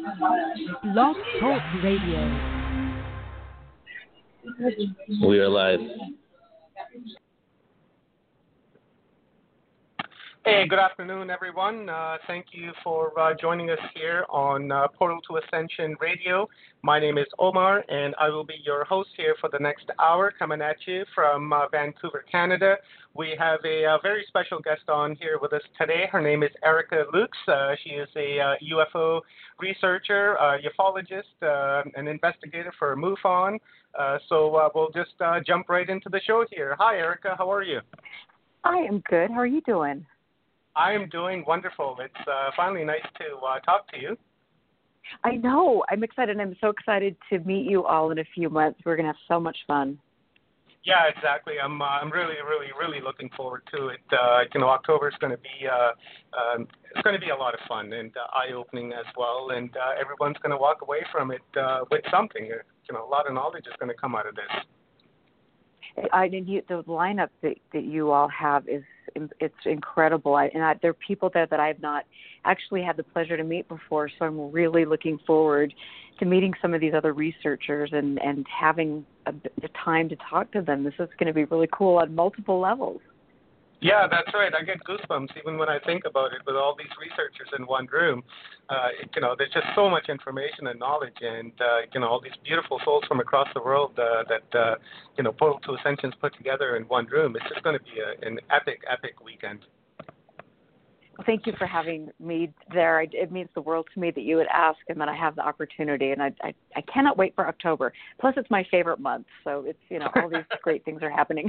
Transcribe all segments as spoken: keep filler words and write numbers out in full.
Blog Talk Radio. We are live. Hey, good afternoon, everyone. Uh, thank you for uh, joining us here on uh, Portal to Ascension Radio. My name is Omar, and I will be your host here for the next hour, coming at you from uh, Vancouver, Canada. We have a, a very special guest on here with us today. Her name is Erica Lukes. Uh, she is a uh, U F O researcher, uh, ufologist, uh, an investigator for MUFON. Uh, so uh, we'll just uh, jump right into the show here. Hi, Erica. How are you? I am good. How are you doing? I am doing wonderful. It's uh, finally nice to uh, talk to you. I know. I'm excited. I'm so excited to meet you all in a few months. We're going to have so much fun. Yeah, exactly. I'm uh, I'm really, really, really looking forward to it. Uh, you know, October is going to be uh, um, it's going to be a lot of fun and uh, eye-opening as well. And uh, everyone's going to walk away from it uh, with something. You know, a lot of knowledge is going to come out of this. I mean, you, the lineup that, that you all have is it's incredible. I, and I, there are people there that I have not actually had the pleasure to meet before, so I'm really looking forward to meeting some of these other researchers and, and having a, a time to talk to them. This is going to be really cool on multiple levels. Yeah, that's right. I get goosebumps even when I think about it with all these researchers in one room. Uh, you know, there's just so much information and knowledge and, uh, you know, all these beautiful souls from across the world uh, that, uh, you know, Portal to Ascension's put together in one room. It's just going to be a, an epic, epic weekend. Well, thank you for having me there. It means the world to me that you would ask and that I have the opportunity, and I, I, I cannot wait for October. Plus, it's my favorite month, so it's, you know, all these great things are happening.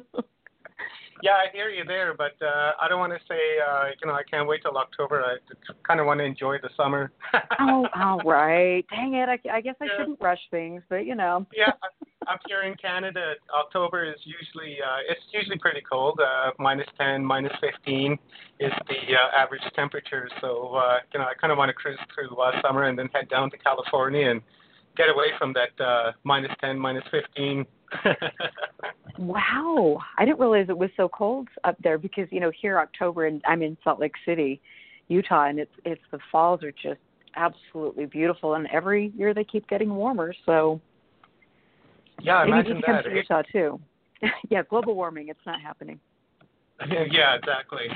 Yeah, I hear you there, but uh, I don't want to say, uh, you know, I can't wait till October. I kind of want to enjoy the summer. Oh, all right. Dang it. I, I guess I yeah. shouldn't rush things, but, you know. Yeah, up here in Canada, October is usually, uh, it's usually pretty cold. Uh, minus ten, minus fifteen is the uh, average temperature. So, uh, you know, I kind of want to cruise through uh, summer and then head down to California and get away from that uh, minus ten, minus fifteen. Wow. I didn't realize it was so cold up there because, you know, here October and I'm in Salt Lake City, Utah, and it's it's the falls are just absolutely beautiful, and every year they keep getting warmer. So yeah, maybe imagine you come that. to Utah too. Yeah, global warming, it's not happening. Yeah, exactly.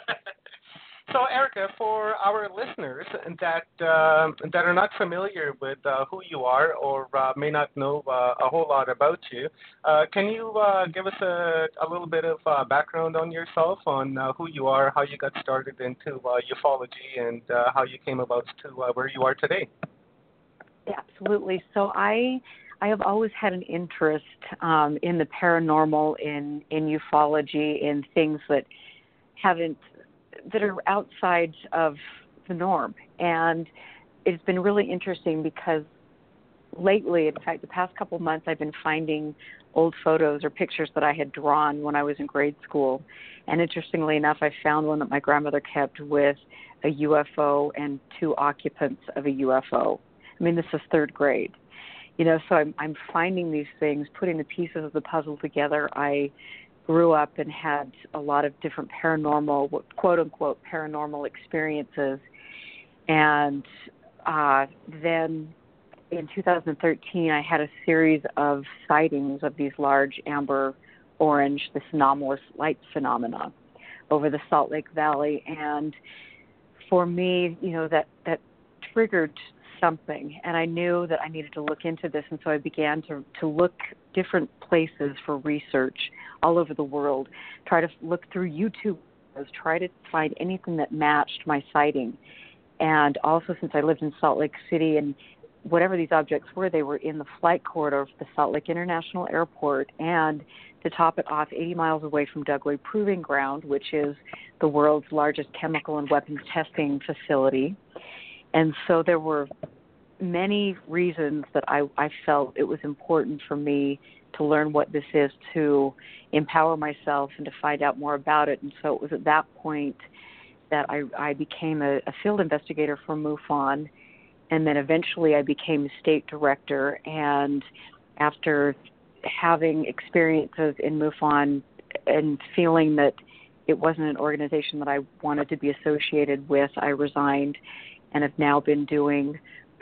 So, Erica, for our listeners that uh, that are not familiar with uh, who you are or uh, may not know uh, a whole lot about you, uh, can you uh, give us a, a little bit of uh, background on yourself, on uh, who you are, how you got started into uh, ufology, and uh, how you came about to uh, where you are today? Yeah, absolutely. So I I have always had an interest um, in the paranormal, in in ufology, in things that haven't that are outside of the norm. And it's been really interesting because lately, in fact, the past couple of months, I've been finding old photos or pictures that I had drawn when I was in grade school. And interestingly enough, I found one that my grandmother kept with a U F O and two occupants of a U F O. I mean, this is third grade. You know, so I'm, I'm finding these things, putting the pieces of the puzzle together. I grew up and had a lot of different paranormal, quote-unquote, paranormal experiences. And uh, then in two thousand thirteen, I had a series of sightings of these large amber orange, this anomalous light phenomena over the Salt Lake Valley. And for me, you know, that, that triggered something, and I knew that I needed to look into this, and so I began to, to look different places for research all over the world, try to look through YouTube, try to find anything that matched my sighting. And also, since I lived in Salt Lake City, and whatever these objects were, they were in the flight corridor of the Salt Lake International Airport, and to top it off, eighty miles away from Dugway Proving Ground, which is the world's largest chemical and weapons testing facility. And so there were many reasons that I, I felt it was important for me to learn what this is, to empower myself and to find out more about it. And so it was at that point that I, I became a, a field investigator for MUFON, and then eventually I became a state director. And after having experiences in MUFON and feeling that it wasn't an organization that I wanted to be associated with, I resigned and have now been doing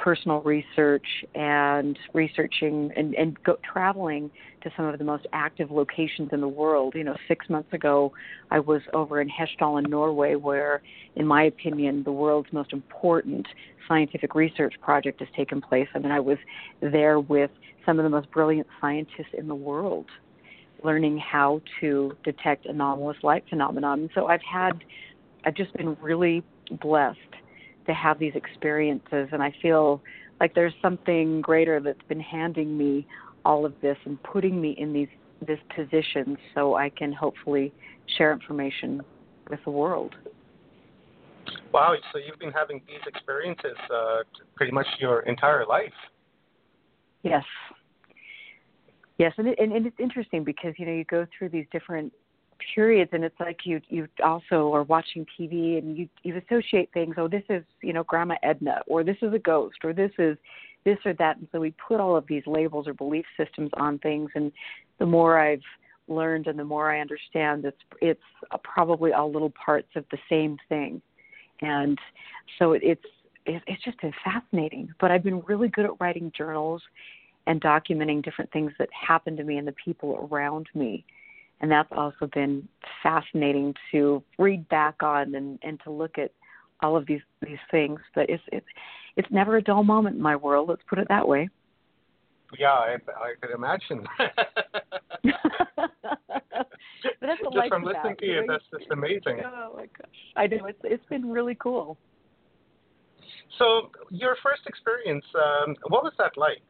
personal research and researching and, and go, traveling to some of the most active locations in the world. You know, six months ago, I was over in Hessdalen, Norway, where, in my opinion, the world's most important scientific research project has taken place. I mean, I was there with some of the most brilliant scientists in the world, learning how to detect anomalous light phenomena. And so I've had, I've just been really blessed to have these experiences, and I feel like there's something greater that's been handing me all of this and putting me in these this position so I can hopefully share information with the world. Wow, so you've been having these experiences uh, pretty much your entire life. Yes. Yes, and, it, and, and it's interesting because, you know, you go through these different periods, and it's like you you also are watching T V and you you associate things. Oh, this is, you know, Grandma Edna, or this is a ghost, or this is this or that. And so we put all of these labels or belief systems on things. And the more I've learned and the more I understand, it's it's probably all little parts of the same thing. And so it, it's it's just been fascinating. But I've been really good at writing journals and documenting different things that happen to me and the people around me. And that's also been fascinating to read back on and, and to look at all of these, these things. But it's, it's it's never a dull moment in my world, let's put it that way. Yeah, I, I could imagine. But that's what just from life's listening about, to you, you know? that's just amazing. Oh, my gosh. I know. It's, it's been really cool. So your first experience, um, what was that like?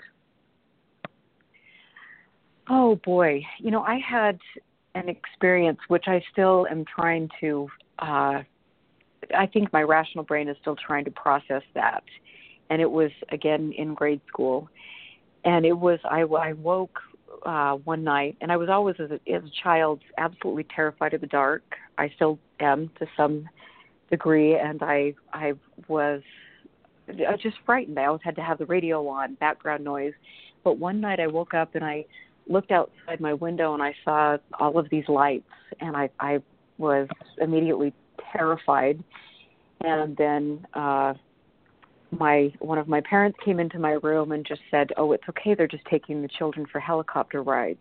Oh, boy. You know, I had an experience which I still am trying to, uh, I think my rational brain is still trying to process that. And it was, again, in grade school. And it was, I, I woke uh, one night, and I was always, as a, as a child, absolutely terrified of the dark. I still am to some degree, and I, I was just frightened. I always had to have the radio on, background noise. But one night I woke up and I looked outside my window and I saw all of these lights, and I, I was immediately terrified. And then uh, my one of my parents came into my room and just said, "Oh, it's okay. They're just taking the children for helicopter rides."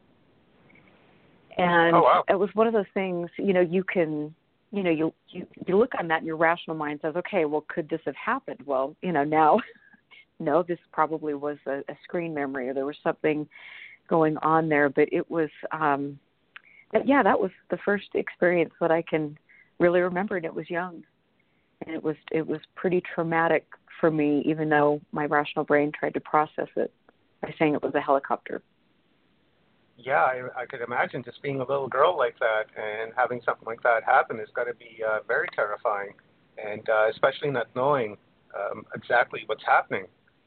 And oh, wow. It was one of those things, you know, you can, you know, you, you you look on that and your rational mind says, okay, well, could this have happened? Well, you know, now, no, this probably was a, a screen memory, or there was something going on there. But it was, um, yeah, that was the first experience that I can really remember, and it was young. And it was it was pretty traumatic for me, even though my rational brain tried to process it by saying it was a helicopter. Yeah, I, I could imagine just being a little girl like that and having something like that happen has got to be uh, very terrifying, and uh, especially not knowing um, exactly what's happening.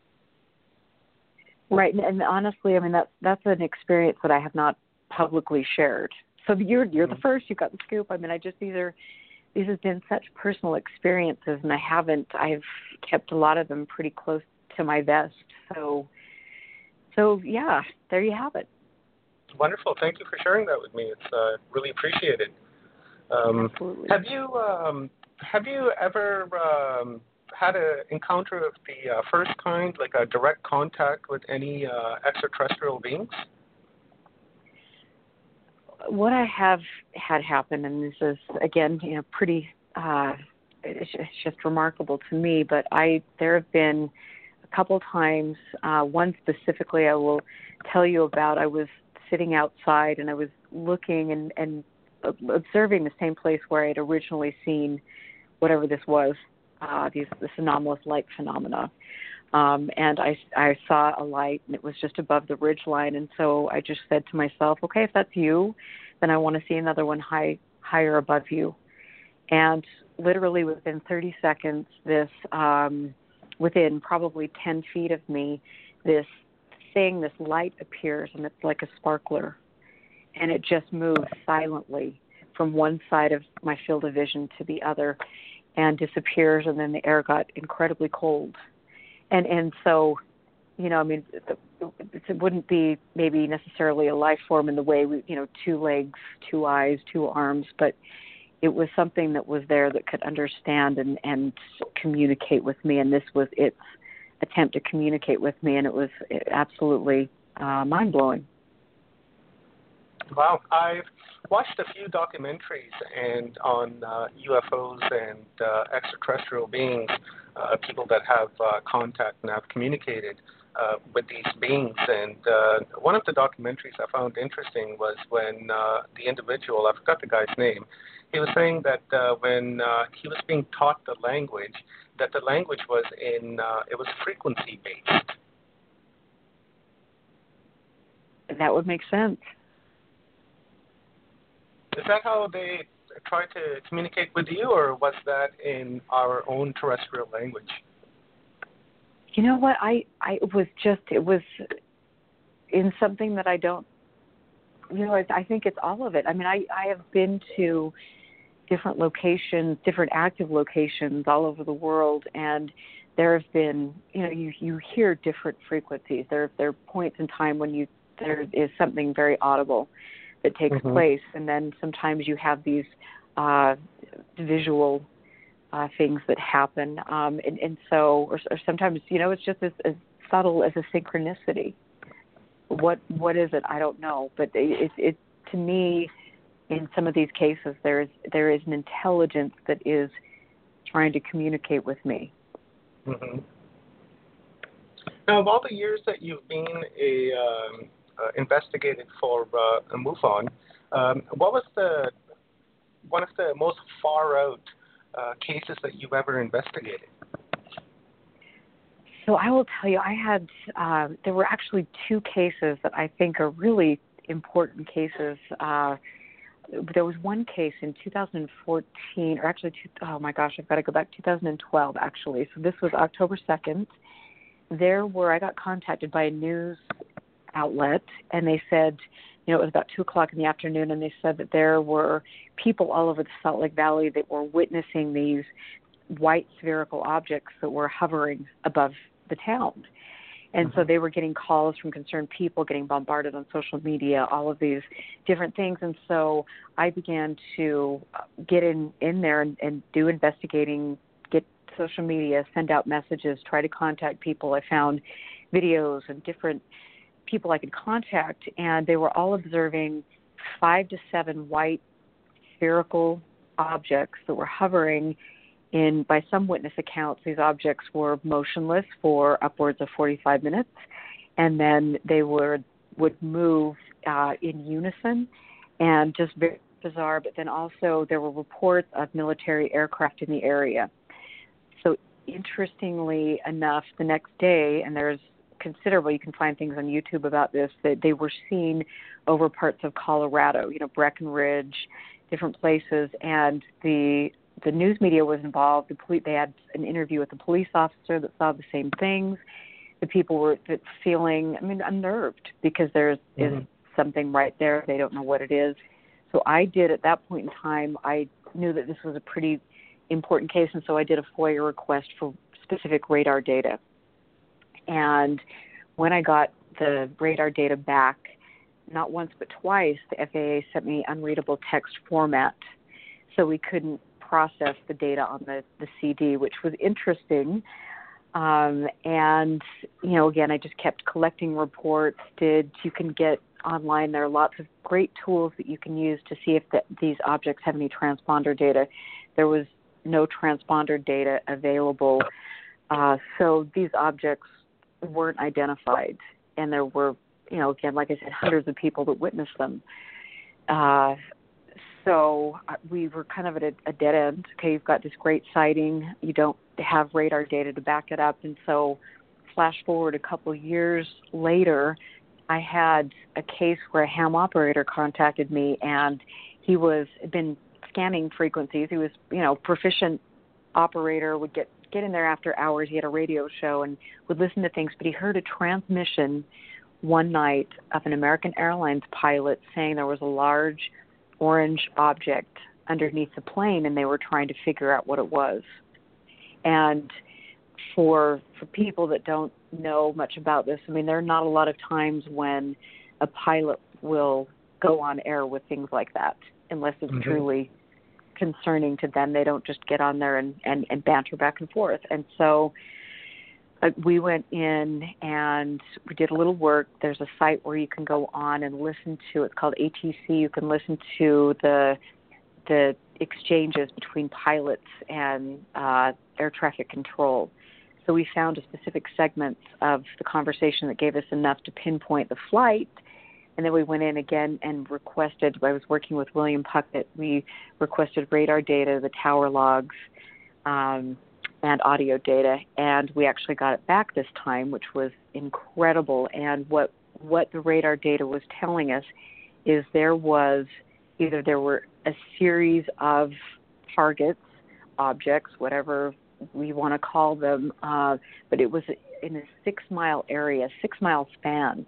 Right, and, and honestly, I mean, that's that's an experience that I have not publicly shared. So you're you're mm-hmm. the first. You got the scoop. I mean, I just these are these have been such personal experiences, and I haven't. I've kept a lot of them pretty close to my vest. So, so yeah, there you have it. Wonderful. Thank you for sharing that with me. It's uh, really appreciated. Um, Absolutely. Have you um, have you ever um, had an encounter of the uh, first kind, like a direct contact with any uh, extraterrestrial beings? What I have had happen, and this is again, you know, pretty, uh, it's, it's just remarkable to me. But I, there have been a couple times. Uh, one specifically, I will tell you about. I was sitting outside and I was looking and, and observing the same place where I had originally seen whatever this was, uh, these this anomalous light phenomena. Um, and I, I saw a light, and it was just above the ridge line. And so I just said to myself, okay, if that's you, then I want to see another one high, higher above you. And literally within thirty seconds, this, um, within probably ten feet of me, this thing, this light appears, and it's like a sparkler. And it just moves silently from one side of my field of vision to the other and disappears. And then the air got incredibly cold. And and so, you know, I mean, it wouldn't be maybe necessarily a life form in the way, we, you know, two legs, two eyes, two arms, but it was something that was there that could understand and, and communicate with me. And this was its attempt to communicate with me, and it was absolutely uh, mind-blowing. Wow, I've watched a few documentaries and on uh, U F Os and uh, extraterrestrial beings, uh, people that have uh, contact and have communicated uh, with these beings. And uh, one of the documentaries I found interesting was when uh, the individual, I forgot the guy's name, he was saying that uh, when uh, he was being taught the language, that the language was in, uh, it was frequency-based. That would make sense. Is that how they tried to communicate with you, or was that in our own terrestrial language? You know what? I, I it was just, it was in something that I don't, you know, I, I think it's all of it. I mean, I, I have been to different locations, different active locations all over the world, and there have been, you know, you, you hear different frequencies. There, there are points in time when you, there is something very audible that takes mm-hmm. place, and then sometimes you have these uh, visual uh, things that happen, um, and, and so, or, or sometimes, you know, it's just as, as subtle as a synchronicity. What what is it? I don't know, but it, it, it to me, in some of these cases, there is there is an intelligence that is trying to communicate with me. Mm-hmm. Now, of all the years that you've been a um, Uh, investigated for uh, MUFON, um, what was the one of the most far out uh, cases that you've ever investigated? So I will tell you, I had uh, there were actually two cases that I think are really important cases. Uh, there was one case in two thousand fourteen, or actually, two, oh my gosh, I've got to go back, two thousand twelve actually. So this was October second. There, where I got contacted by a news outlet, and they said, you know, it was about two o'clock in the afternoon, and they said that there were people all over the Salt Lake Valley that were witnessing these white spherical objects that were hovering above the town. And mm-hmm. so they were getting calls from concerned people, getting bombarded on social media, all of these different things. And so I began to get in, in there and, and do investigating, get social media, send out messages, try to contact people. I found videos and different people I could contact, and they were all observing five to seven white spherical objects that were hovering in, by some witness accounts, these objects were motionless for upwards of forty-five minutes, and then they were, would move uh, in unison, and just very bizarre, but then also there were reports of military aircraft in the area. So interestingly enough, the next day, and there's considerable, you can find things on YouTube about this, that they were seen over parts of Colorado, you know, Breckenridge, different places, and the the news media was involved. The police, they had an interview with a police officer that saw the same things. The people were feeling, I mean, unnerved because there mm-hmm. is something right there. They don't know what it is. So I did, at that point in time, I knew that this was a pretty important case, and so I did a FOIA request for specific radar data. And when I got the radar data back, not once but twice, the F A A sent me unreadable text format, so we couldn't process the data on the, the C D, which was interesting. Um, and, you know, again, I just kept collecting reports. Did you can get online, there are lots of great tools that you can use to see if the, these objects have any transponder data. There was no transponder data available. Uh, so these objects weren't identified, and there were, you know, again, like I said, hundreds of people that witnessed them. Uh, so we were kind of at a, a dead end. Okay, you've got this great sighting, you don't have radar data to back it up, and so flash forward a couple of years later, I had a case where a ham operator contacted me, and he was had been scanning frequencies. He was, you know, proficient operator, would get get in there after hours. He had a radio show and would listen to things, but he heard a transmission one night of an American Airlines pilot saying there was a large orange object underneath the plane, and they were trying to figure out what it was. And for for people that don't know much about this, I mean, there are not a lot of times when a pilot will go on air with things like that, unless it's mm-hmm. truly concerning to them. They don't just get on there and, and, and banter back and forth. And so uh, we went in and we did a little work. There's a site where you can go on and listen to, it's called A T C. You can listen to the the exchanges between pilots and uh, air traffic control. So we found a specific segment of the conversation that gave us enough to pinpoint the flight. And then we went in again and requested, I was working with William Puckett, we requested radar data, the tower logs, um, and audio data. And we actually got it back this time, which was incredible. And what, what the radar data was telling us is there was, either there were a series of targets, objects, whatever we want to call them, uh, but it was in a six-mile area, six-mile span.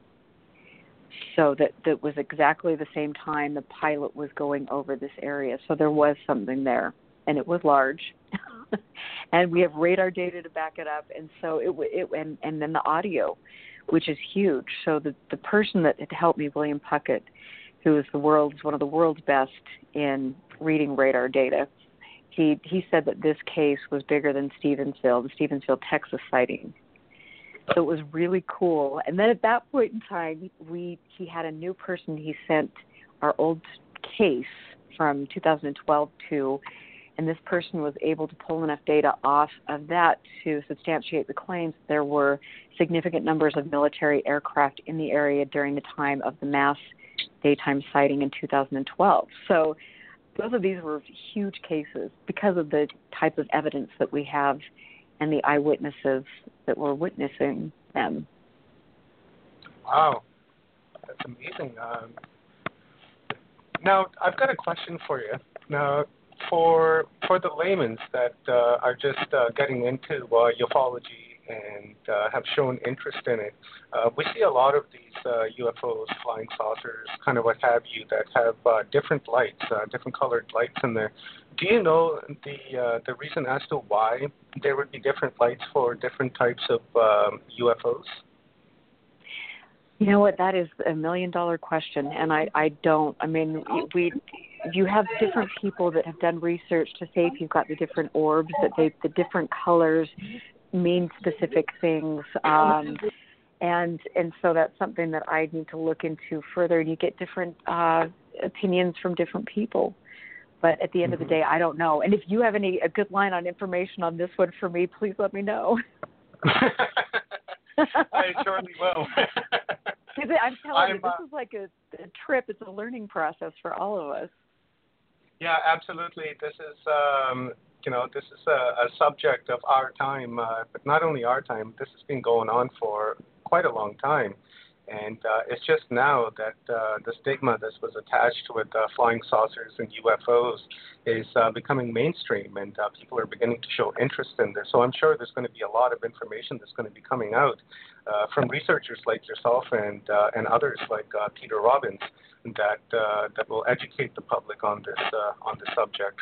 So that, that was exactly the same time the pilot was going over this area. So there was something there, and it was large. And we have radar data to back it up, and so it, it and, and then the audio, which is huge. So the, the person that had helped me, William Puckett, who is the world's one of the world's best in reading radar data, he he said that this case was bigger than Stevensville, the Stevensville, Texas sighting. So it was really cool. And then at that point in time, we he had a new person he sent our old case from two thousand twelve to, and this person was able to pull enough data off of that to substantiate the claims that there were significant numbers of military aircraft in the area during the time of the mass daytime sighting in two thousand twelve. So both of these were huge cases because of the type of evidence that we have and the eyewitnesses that were witnessing them. Wow, that's amazing. Um, now, I've got a question for you. Now, for for the laymen that uh, are just uh, getting into uh, ufology and uh, have shown interest in it, uh, we see a lot of these uh, U F Os, flying saucers, kind of what have you, that have uh, different lights, uh, different colored lights in there. Do you know the uh, the reason as to why there would be different lights for different types of um, U F Os? You know what? That is a million dollar question, and I, I don't. I mean, we you have different people that have done research to say if you've got the different orbs, that they the different colors mean specific things, um, and and so that's something that I need to look into further. And you get different uh, opinions from different people, but at the end mm-hmm. of the day, I don't know. And if you have any a good line on information on this one for me, please let me know. I surely will. I'm telling I'm, you, this uh, is like a, a trip. It's a learning process for all of us. Yeah, absolutely. This is, um, you know, this is a, a subject of our time, uh, but not only our time. This has been going on for quite a long time. And uh, it's just now that uh, the stigma that was attached with uh, flying saucers and U F Os is uh, becoming mainstream, and uh, people are beginning to show interest in this. So I'm sure there's going to be a lot of information that's going to be coming out uh, from researchers like yourself and uh, and others like uh, Peter Robbins that uh, that will educate the public on this uh, on this subject.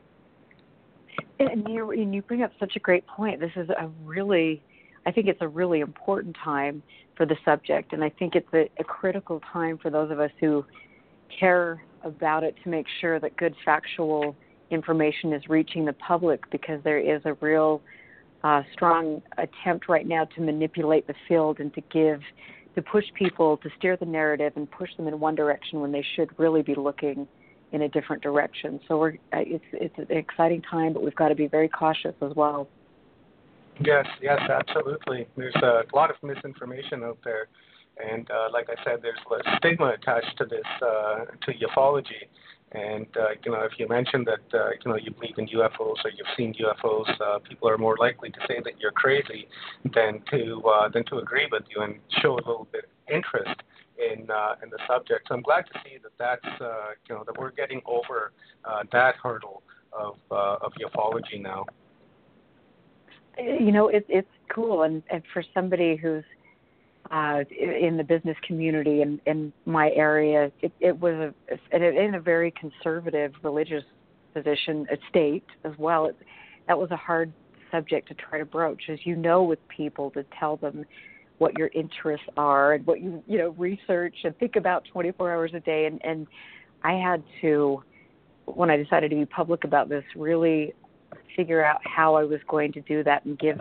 And you and you bring up such a great point. This is a really, I think it's a really important time for the subject, and I think it's a, a critical time for those of us who care about it to make sure that good factual information is reaching the public, because there is a real uh, strong attempt right now to manipulate the field and to give, to push people, to steer the narrative and push them in one direction when they should really be looking in a different direction. So we're, it's, it's an exciting time, but we've got to be very cautious as well. Yes, yes, absolutely. There's a lot of misinformation out there, and uh, like I said, there's a stigma attached to this, uh, to ufology. And uh, you know, if you mention that uh, you know you believe in U F Os or you've seen U F Os, uh, people are more likely to say that you're crazy than to uh, than to agree with you and show a little bit of interest in uh, in the subject. So I'm glad to see that that's uh, you know that we're getting over uh, that hurdle of uh, of ufology now. You know, it, it's cool, and, and for somebody who's uh, in the business community in, in my area, it, it was a, in a very conservative religious position, a state as well. It, that was a hard subject to try to broach, as you know, with people, to tell them what your interests are and what you, you know, research and think about twenty-four hours a day. And, and I had to, when I decided to be public about this, really figure out how I was going to do that and give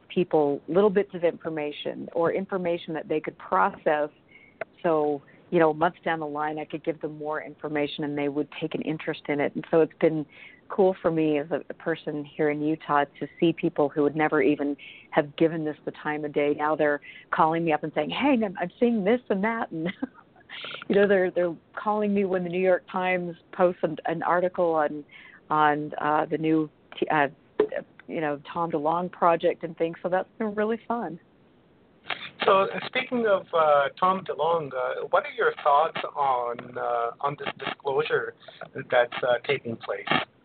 people little bits of information or information that they could process. So, you know, months down the line, I could give them more information and they would take an interest in it. And so it's been cool for me as a, a person here in Utah to see people who would never even have given this the time of day. Now they're calling me up and saying, hey, I'm, I'm seeing this and that. And, you know, they're they're calling me when the New York Times posts an, an article on, on uh, the new, uh, you know, Tom DeLonge project and things. So that's been really fun. So uh, speaking of uh, Tom DeLonge, uh, what are your thoughts on uh, on this disclosure that's uh, taking place?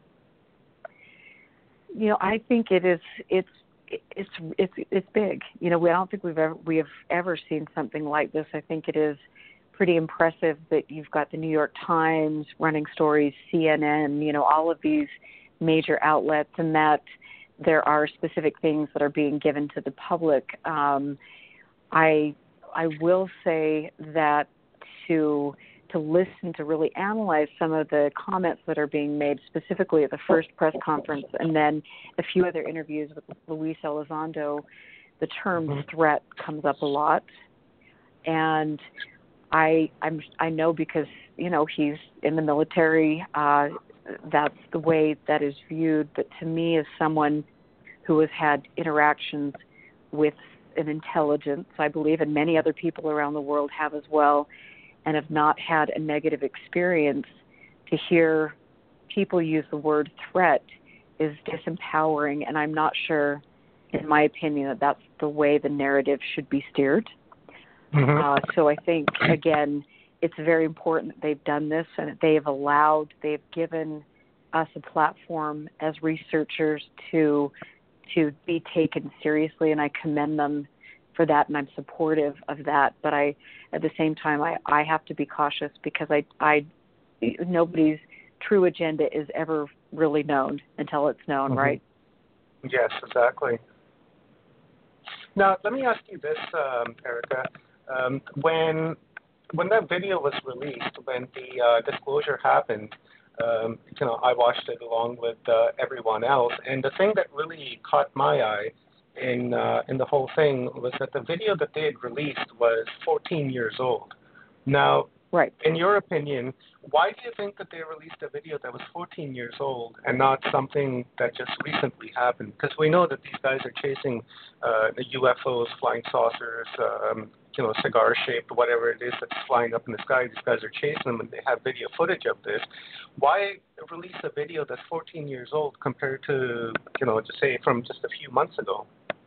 You know, I think it is. It's it's it's it's big. You know, we I don't think we've ever we have ever seen something like this. I think it is pretty impressive that you've got the New York Times running stories, C N N, you know, all of these major outlets, and that there are specific things that are being given to the public. Um, I I will say that to to listen, to really analyze some of the comments that are being made specifically at the first press conference and then a few other interviews with Luis Elizondo, the term mm-hmm. threat comes up a lot. And I I'm I know because, you know, he's in the military, uh, that's the way that is viewed. But to me, as someone who has had interactions with an intelligence, I believe, and many other people around the world have as well, and have not had a negative experience, to hear people use the word threat is disempowering, and I'm not sure, in my opinion, that that's the way the narrative should be steered. Mm-hmm. Uh, so I think, again, it's very important that they've done this and that they have allowed, they've given us a platform as researchers to to be taken seriously, and I commend them for that, and I'm supportive of that. But I, at the same time, I, I have to be cautious because I, I, nobody's true agenda is ever really known until it's known, mm-hmm. right? Yes, exactly. Now, let me ask you this, um, Erica. Um, when when that video was released, when the uh, disclosure happened, Um, you know, I watched it along with uh, everyone else, and the thing that really caught my eye in uh, in the whole thing was that the video that they had released was fourteen years old. Now, right. in your opinion, why do you think that they released a video that was fourteen years old and not something that just recently happened? Because we know that these guys are chasing uh, the U F Os, flying saucers, um, you know, cigar-shaped, whatever it is that's flying up in the sky. These guys are chasing them, and they have video footage of this. Why release a video that's fourteen years old compared to, you know, just say from just a few months ago?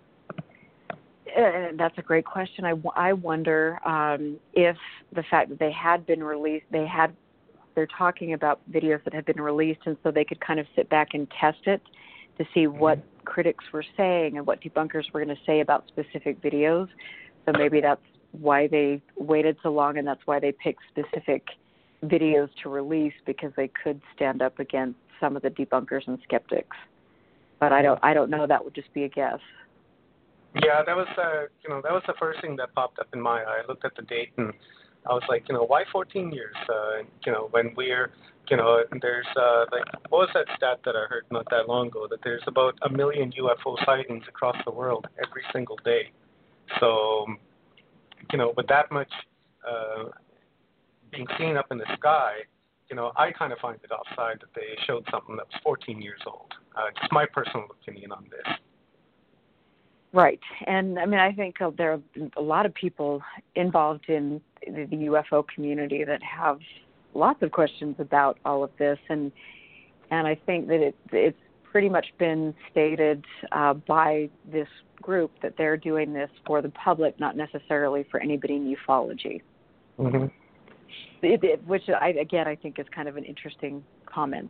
Uh, that's a great question. I, I wonder um, if the fact that they had been released, they had, they're talking about videos that had been released, and so they could kind of sit back and test it to see mm-hmm. what critics were saying and what debunkers were going to say about specific videos. So maybe that's why they waited so long, and that's why they picked specific videos to release, because they could stand up against some of the debunkers and skeptics. But I don't, I don't know. That would just be a guess. Yeah, that was, uh, you know, that was the first thing that popped up in my eye. I looked at the date and I was like, you know, why fourteen years? Uh, you know, when we're, you know, there's uh, like, what was that stat that I heard not that long ago? That there's about a million U F O sightings across the world every single day. So, you know, with that much uh, being seen up in the sky, you know, I kind of find it offside that they showed something that was fourteen years old. Uh, just my personal opinion on this. Right. And, I mean, I think uh, there are a lot of people involved in the, the U F O community that have lots of questions about all of this. And and I think that it, it's pretty much been stated uh, by this group that they're doing this for the public, not necessarily for anybody in ufology. Mm-hmm. It, it, which, I, again, I think is kind of an interesting comment.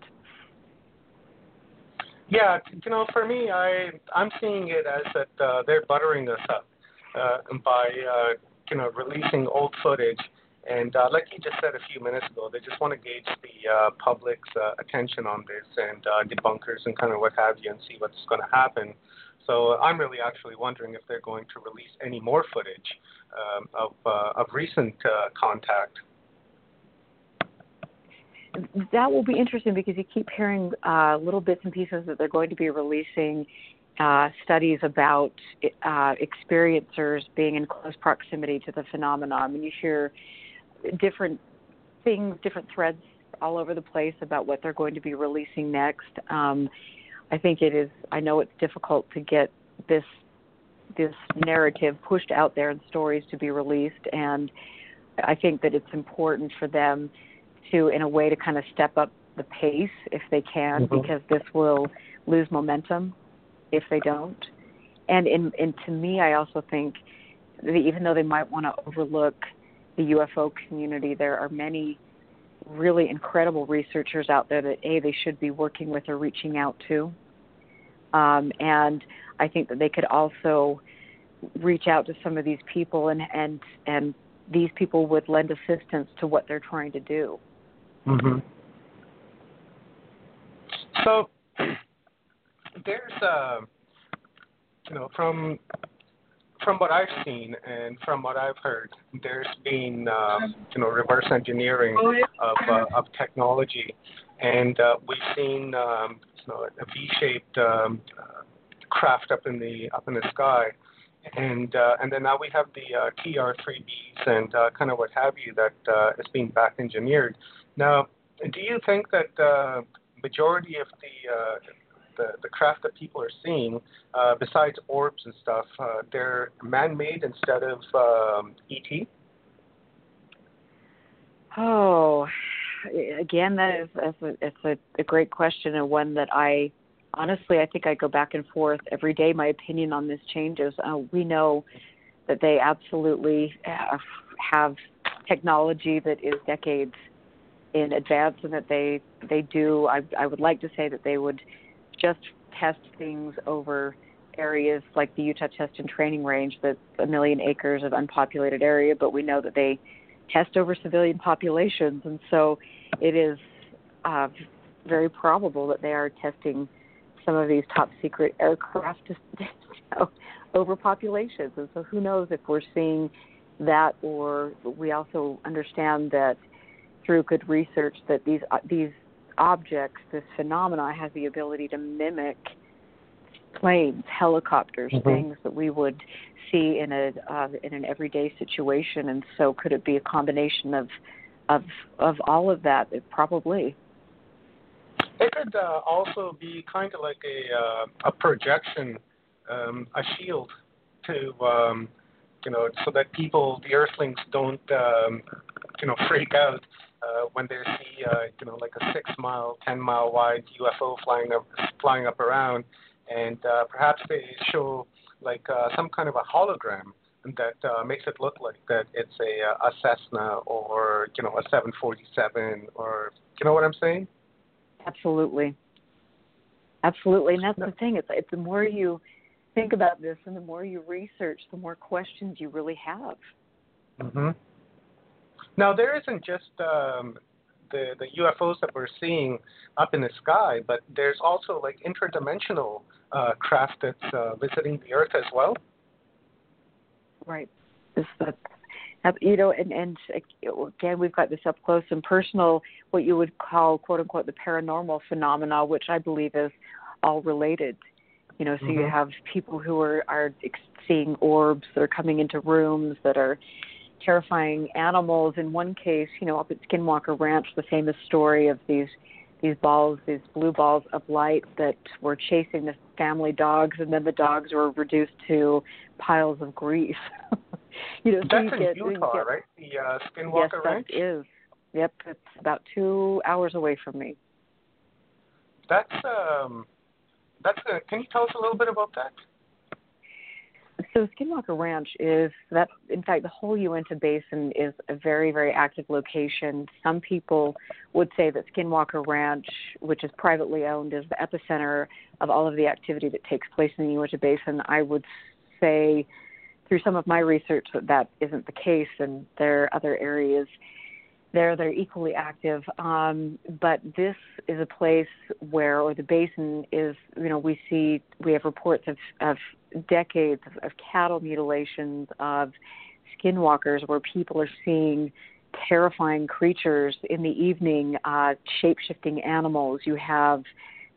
Yeah, you know, for me, I I'm seeing it as that uh, they're buttering us up uh, by uh, you know releasing old footage, and uh, like you just said a few minutes ago, they just want to gauge the uh, public's uh, attention on this and uh, debunkers and kind of what have you, and see what's going to happen. So I'm really actually wondering if they're going to release any more footage um, of uh, of recent uh, contact. That will be interesting because you keep hearing uh, little bits and pieces that they're going to be releasing uh, studies about uh, experiencers being in close proximity to the phenomenon. I mean, you hear different things, different threads all over the place about what they're going to be releasing next. Um, I think it is, I know it's difficult to get this this narrative pushed out there and stories to be released, and I think that it's important for them to, in a way, to kind of step up the pace if they can, mm-hmm. because this will lose momentum if they don't. And in, and to me, I also think that even though they might want to overlook the U F O community, there are many really incredible researchers out there that, A, they should be working with or reaching out to. Um, and I think that they could also reach out to some of these people, and, and, and these people would lend assistance to what they're trying to do. Mm-hmm. So there's, uh, you know, from from what I've seen and from what I've heard, there's been, uh, you know, reverse engineering of uh, of technology, and uh, we've seen, um, you know, a V-shaped um, uh, craft up in the up in the sky, and uh, and then now we have the uh, T R three Bs and uh, kind of what have you that uh, is being back engineered. Now, do you think that uh, majority of the uh, The, the craft that people are seeing, uh, besides orbs and stuff, uh, they're man-made instead of um, E T? Oh, again, that is that's a, it's a, a great question, and one that I, honestly, I think I go back and forth every day. My opinion on this changes. Uh, we know that they absolutely have technology that is decades in advance, and that they, they do, I, I would like to say that they would just test things over areas like the Utah Test and Training Range, that's a million acres of unpopulated area, but we know that they test over civilian populations, and so it is uh, very probable that they are testing some of these top secret aircraft over populations. And so who knows if we're seeing that, or we also understand that through good research that these uh, these objects, this phenomena, has the ability to mimic planes, helicopters, mm-hmm. things that we would see in a uh, in an everyday situation. And so, could it be a combination of of of all of that? It probably. It could uh, also be kind of like a uh, a projection, um, a shield to um, you know, so that people, the Earthlings, don't um, you know freak out. Uh, when they see, uh, you know, like a six-mile, ten-mile wide U F O flying up, flying up around, and uh, perhaps they show like uh, some kind of a hologram that uh, makes it look like that it's a, a Cessna or, you know, a seven forty-seven, or, you know what I'm saying? Absolutely, absolutely, and that's the thing. It's, it's the more you think about this, and the more you research, the more questions you really have. Mm-hmm. Now, there isn't just um, the, the U F Os that we're seeing up in the sky, but there's also like interdimensional uh, craft that's uh, visiting the Earth as well. Right. It's that, you know, and, and again, we've got this up close and personal, what you would call, quote unquote, the paranormal phenomena, which I believe is all related. You know, so mm-hmm. you have people who are, are seeing orbs that are coming into rooms, that are terrifying animals. In one case, you know, up at Skinwalker Ranch, the famous story of these these balls, these blue balls of light that were chasing the family dogs, and then the dogs were reduced to piles of grease. you know, so that's you in get, Utah, you get, right? The uh, Skinwalker yes, Ranch? Yes, that is. Yep, it's about two hours away from me. That's um, that's. A, can you tell us a little bit about that? So Skinwalker Ranch is that, in fact, the whole Uinta Basin is a very, very active location. Some people would say that Skinwalker Ranch, which is privately owned, is the epicenter of all of the activity that takes place in the Uinta Basin. I would say, through some of my research, that that isn't the case, and there are other areas there that are equally active. Um, but this is a place where, or the basin is, you know, we see, we have reports of, of decades of, of cattle mutilations, of skinwalkers, where people are seeing terrifying creatures in the evening, uh, shape-shifting animals. You have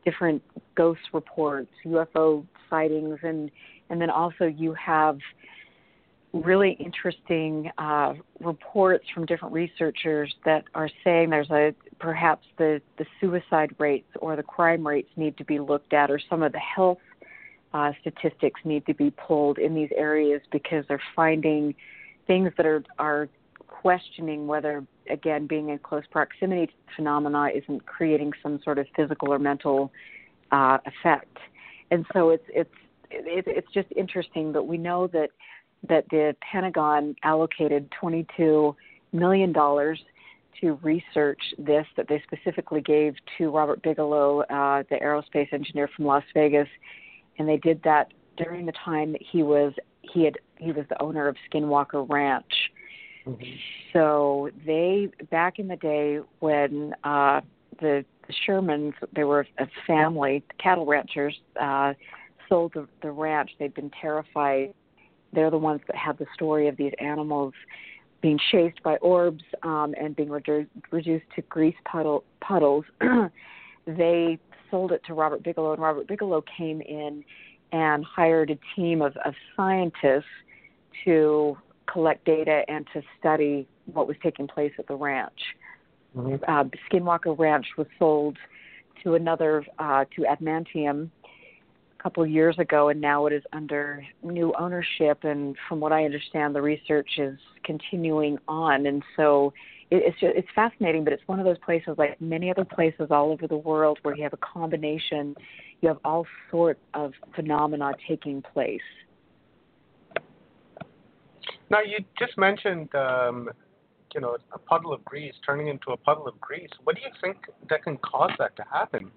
different ghost reports, U F O sightings, and and then also you have really interesting uh, reports from different researchers that are saying there's a perhaps the, the suicide rates or the crime rates need to be looked at, or some of the health uh, statistics need to be pulled in these areas because they're finding things that are, are questioning whether, again, being in close proximity to phenomena isn't creating some sort of physical or mental uh, effect. And so it's it's it, it's just interesting, but we know that that the Pentagon allocated twenty-two million dollars to research this, that they specifically gave to Robert Bigelow, uh, the aerospace engineer from Las Vegas, and they did that during the time that he was he had he was the owner of Skinwalker Ranch. Mm-hmm. So they, back in the day when uh, the, the Shermans, they were a family, cattle ranchers, uh, sold the, the ranch. They'd been terrified. They're the ones that had the story of these animals being chased by orbs um, and being redu- reduced to grease puddle, puddles. They sold it to Robert Bigelow, and Robert Bigelow came in and hired a team of, of scientists to collect data and to study what was taking place at the ranch. Mm-hmm. Uh, Skinwalker Ranch was sold to another, uh, to Adamantium a couple of years ago, and now it is under new ownership. And from what I understand, the research is continuing on. And so it, it's just, it's fascinating, but it's one of those places, like many other places all over the world, where you have a combination, you have all sorts of phenomena taking place. Now, you just mentioned, um, you know, a puddle of grease turning into a puddle of grease. What do you think that can cause that to happen?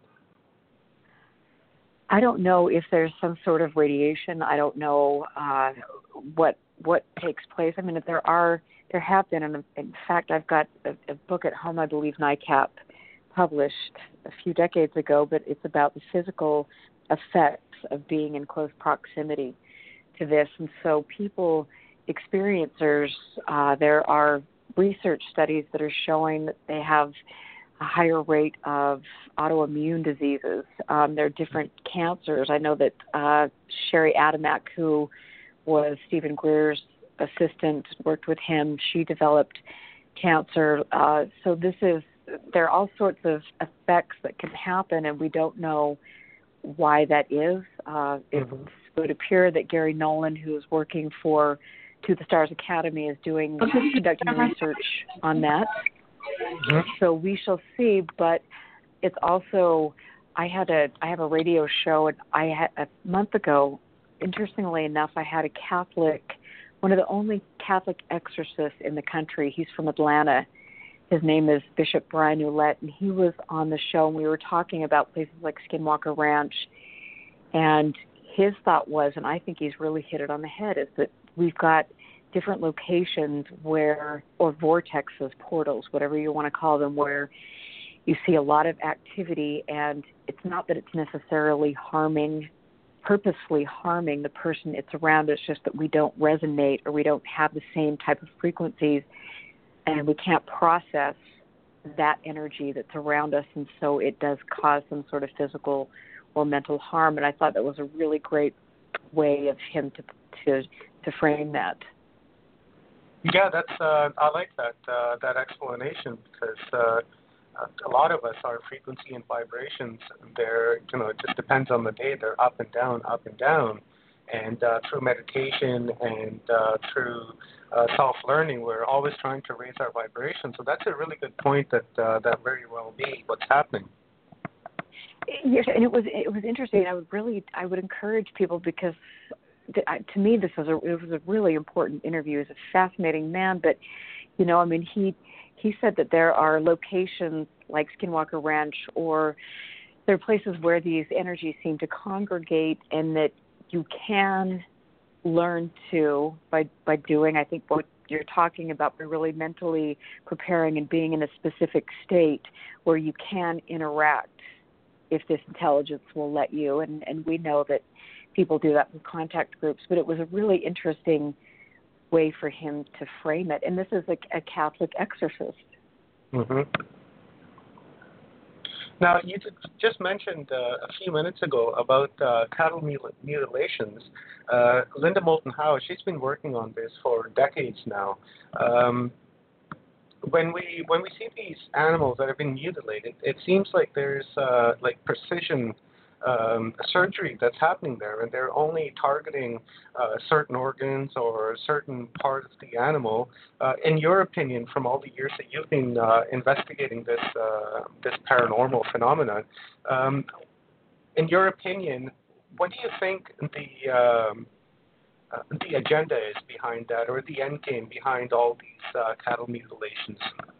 I don't know if there's some sort of radiation. I don't know uh, what what takes place. I mean, if there are, there have been, and in fact, I've got a, a book at home, I believe NICAP published a few decades ago, but it's about the physical effects of being in close proximity to this. And so people, experiencers, uh, there are research studies that are showing that they have a higher rate of autoimmune diseases. Um, there are different cancers. I know that uh, Sherry Adamak, who was Stephen Greer's assistant, worked with him. She developed cancer. Uh, so this is, there are all sorts of effects that can happen, and we don't know why that is. Uh, it mm-hmm. would appear that Gary Nolan, who is working for To the Stars Academy, is doing conducting research on that. Mm-hmm. So we shall see. But it's also, I had a I have a radio show, and I had a month ago. Interestingly enough, I had a Catholic, one of the only Catholic exorcists in the country. He's from Atlanta. His name is Bishop Brian Ouellette, and he was on the show, and we were talking about places like Skinwalker Ranch. And his thought was, and I think he's really hit it on the head, is that we've got different locations where, or vortexes, portals, whatever you want to call them, where you see a lot of activity, and it's not that it's necessarily harming, purposefully harming the person it's around. It's just that we don't resonate, or we don't have the same type of frequencies, and we can't process that energy that's around us, and so it does cause some sort of physical or mental harm. And I thought that was a really great way of him to to, to frame that. Yeah, that's uh, I like that uh, that explanation, because uh, a lot of us, our frequency and vibrations, they're, you know, it just depends on the day. They're up and down, up and down, and uh, through meditation and uh, through uh, self-learning, we're always trying to raise our vibration. So that's a really good point. That uh, that very well be what's happening. Yes, and it was it was interesting. I would really I would encourage people, because to me, this was a it was a really important interview. He's a fascinating man, but you know, I mean, he he said that there are locations like Skinwalker Ranch, or there are places where these energies seem to congregate, and that you can learn to by by doing, I think, what you're talking about, by really mentally preparing and being in a specific state where you can interact if this intelligence will let you, and and we know that people do that with contact groups, but it was a really interesting way for him to frame it. And this is a, a Catholic exorcist. Mm-hmm. Now, you just mentioned uh, a few minutes ago about uh, cattle mutil- mutilations. Uh, Linda Moulton Howe, she's been working on this for decades now. Um, when we when we see these animals that have been mutilated, it seems like there's uh, like precision um, surgery that's happening there, and they're only targeting uh, certain organs or certain part of the animal. Uh, in your opinion, from all the years that you've been uh, investigating this uh, this paranormal phenomenon, um, in your opinion, what do you think the um, uh, the agenda is behind that, or the end game behind all these uh, cattle mutilations?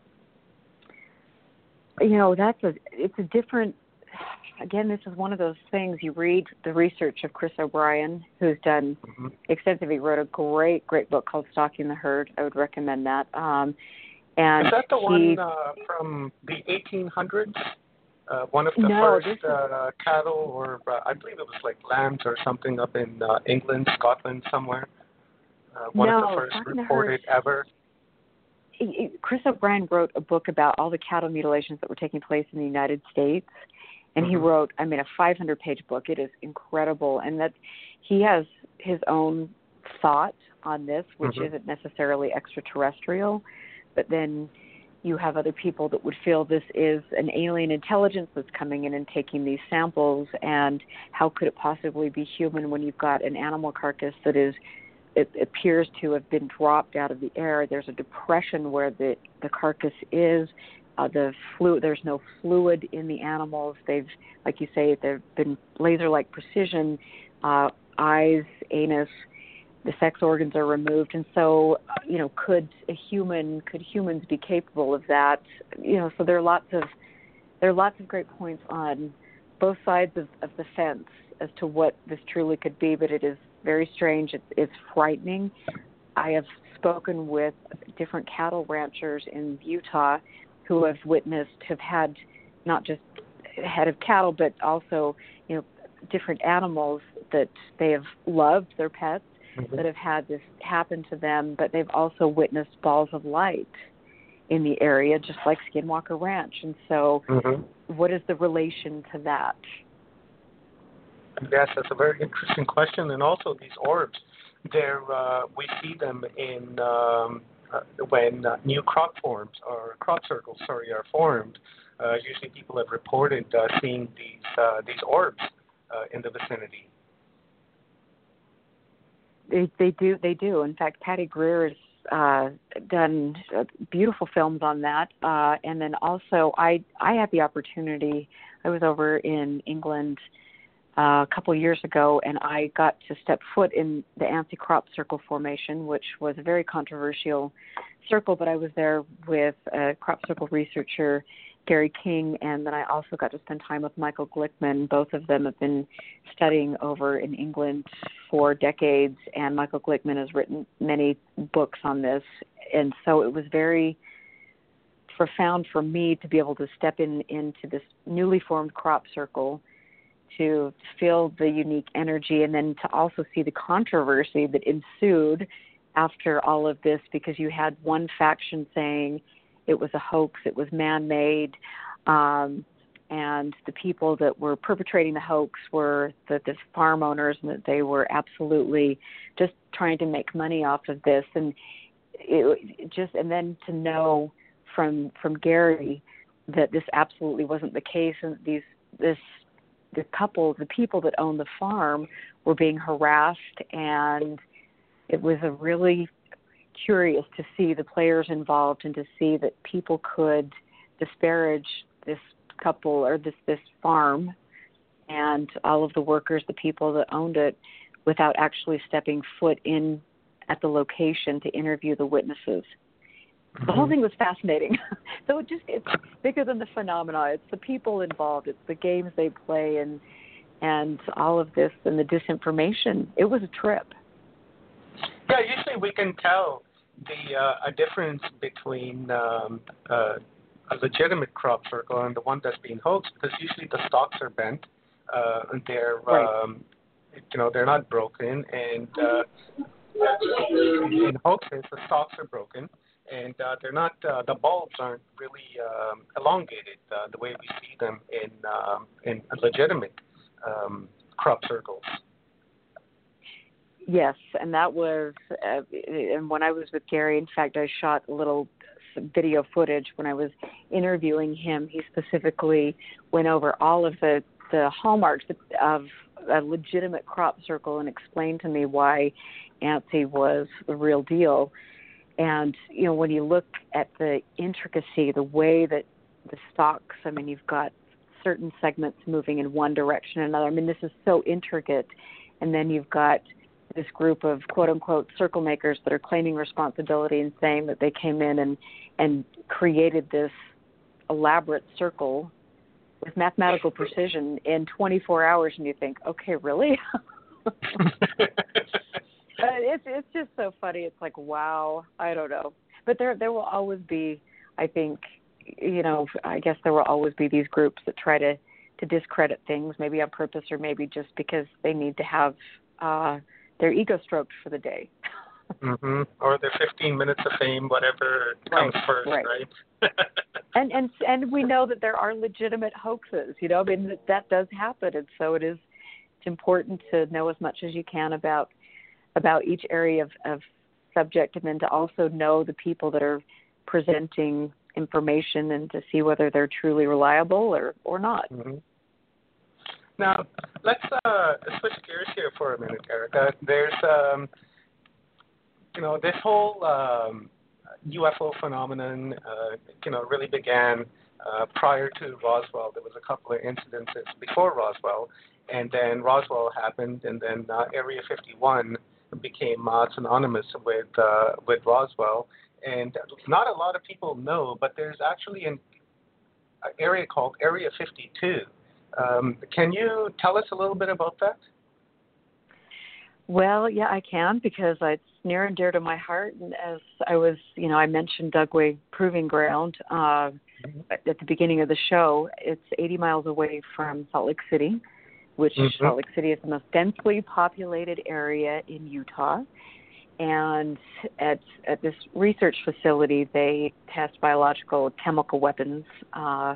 You know, that's a it's a different. Again, this is one of those things. You read the research of Chris O'Brien, who's done mm-hmm. extensive. He wrote a great, great book called Stalking the Herd. I would recommend that. Um, and is that the he, one uh, from the eighteen hundreds? Uh, one of the no, first uh, cattle, or uh, I believe it was like lambs or something up in uh, England, Scotland, somewhere. Uh, one no, of the first Stalking reported the Herd, ever. He, Chris O'Brien wrote a book about all the cattle mutilations that were taking place in the United States. And he wrote, I mean, a five hundred page book. It is incredible. And that he has his own thought on this, which mm-hmm. isn't necessarily extraterrestrial. But then you have other people that would feel this is an alien intelligence that's coming in and taking these samples. And how could it possibly be human when you've got an animal carcass that is, it appears to have been dropped out of the air? There's a depression where the, the carcass is. Uh, the flu- there's no fluid in the animals. They've, like you say, they've been laser-like precision, uh, eyes, anus, the sex organs are removed. And so, you know, could a human, could humans be capable of that? You know, so there are lots of, there are lots of great points on both sides of, of the fence as to what this truly could be, but it is very strange. It's, it's frightening. I have spoken with different cattle ranchers in Utah who have witnessed, have had not just head of cattle, but also, you know, different animals that they have loved, their pets, mm-hmm. that have had this happen to them, but they've also witnessed balls of light in the area, just like Skinwalker Ranch. And so mm-hmm. what is the relation to that? Yes, that's a very interesting question. And also these orbs, they're, uh, we see them in... Um, Uh, when uh, new crop forms or crop circles, sorry, are formed, uh, usually people have reported uh, seeing these uh, these orbs uh, in the vicinity. They they do they do. In fact, Patty Greer has uh, done uh, beautiful films on that. Uh, and then also, I I had the opportunity. I was over in England Uh, a couple of years ago, and I got to step foot in the Ansi Crop Circle formation, which was a very controversial circle, but I was there with a crop circle researcher, Gary King, and then I also got to spend time with Michael Glickman. Both of them have been studying over in England for decades, and Michael Glickman has written many books on this, and so it was very profound for me to be able to step in into this newly formed crop circle, to feel the unique energy, and then to also see the controversy that ensued after all of this, because you had one faction saying it was a hoax, it was man-made, um, and the people that were perpetrating the hoax were the, the farm owners, and that they were absolutely just trying to make money off of this. And it, it just, and then to know from from Gary that this absolutely wasn't the case, and these this the couple, the people that owned the farm were being harassed, and it was a really curious to see the players involved and to see that people could disparage this couple or this, this farm and all of the workers, the people that owned it, without actually stepping foot in at the location to interview the witnesses. The whole thing was fascinating. So it just, it's bigger than the phenomena. It's the people involved. It's the games they play, and and all of this and the disinformation. It was a trip. Yeah, usually we can tell the uh, a difference between um, uh, a legitimate crop circle and the one that's being hoaxed, because usually the stalks are bent, uh, and they're right. um, you know they're not broken, and uh, in hoaxes the stalks are broken. and uh, they're not. Uh, the bulbs aren't really um, elongated uh, the way we see them in um, in legitimate um, crop circles. Yes, and that was, uh, and when I was with Gary, in fact, I shot a little video footage when I was interviewing him. He specifically went over all of the, the hallmarks of a legitimate crop circle and explained to me why ANSI was the real deal. And, you know, when you look at the intricacy, the way that the stalks, I mean, you've got certain segments moving in one direction or another. I mean, this is so intricate. And then you've got this group of quote-unquote circle makers that are claiming responsibility and saying that they came in and, and created this elaborate circle with mathematical precision in twenty-four hours, and you think, okay, really? it's it's just so funny. It's like, wow, I don't know. But there there will always be, I think, you know, I guess there will always be these groups that try to, to discredit things, maybe on purpose or maybe just because they need to have uh, their ego stroked for the day. Mm-hmm. Or their fifteen minutes of fame, whatever comes right, first, right? right? and and and we know that there are legitimate hoaxes. You know, I mean that, that does happen, and so it is. It's important to know as much as you can about about each area of, of subject, and then to also know the people that are presenting information and to see whether they're truly reliable or or not. Mm-hmm. Now, let's uh, switch gears here for a minute, Erica. There's, um, you know, this whole um, U F O phenomenon, uh, you know, really began uh, prior to Roswell. There was a couple of incidences before Roswell, and then Roswell happened, and then uh, Area fifty-one became uh, synonymous with uh, with Roswell. And not a lot of people know, but there's actually an area called Area fifty-two. Um, can you tell us a little bit about that? Well, yeah, I can, because it's near and dear to my heart. And as I was, you know, I mentioned Dugway Proving Ground uh, mm-hmm. at the beginning of the show. It's eighty miles away from Salt Lake City, which mm-hmm. Salt Lake City is the most densely populated area in Utah. And at at this research facility, they test biological chemical weapons, uh,